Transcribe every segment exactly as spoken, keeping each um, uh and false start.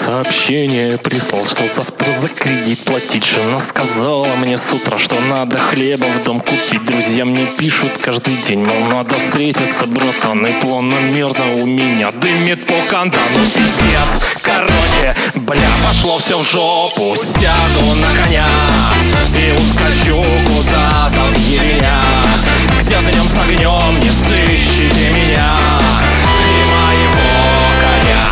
сообщение прислал, что завтра за кредит платить. Жена сказала мне с утра, что надо хлеба в дом купить. Друзья мне пишут каждый день, мол, надо встретиться, братан. И планомерно у меня дымит по кандану. Пиздец, короче, бля, пошло все в жопу. Сяду на коня и ускочу куда-то в ебеня, где днем с огнем не сыщите меня и моего коня.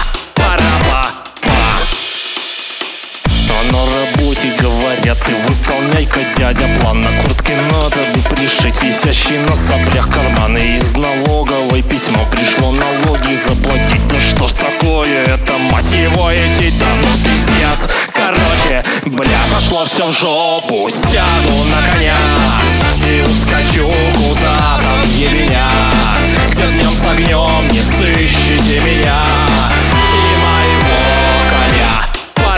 На работе говорят, ты выполняй-ка, дядя, план. На куртке надо бы пришить висящий на соплях карманы. Из налоговой письмо пришло, налоги заплатить. Да что ж такое, это мать его эти, да ну пиздец. Короче, бля, пошло все в жопу. Сяду на коня и ускочу куда-то в ебеня, где днем с огнем не сыщите меня и моего коня.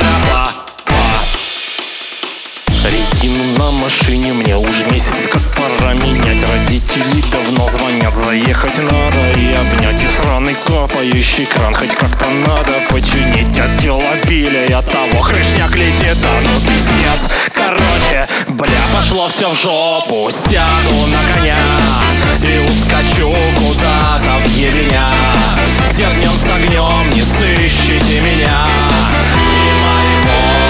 Резину на машине мне уже месяц как пора менять. Родители давно звонят, заехать надо и обнять. И сраный капающий кран хоть как-то надо починить. От телобиля и от того крышняк летит, да ну пиздец. Короче, бля, пошло все в жопу. Сяду на коня и ускочу куда-то в ебеня, где днем с огнем не сыщите меня и моего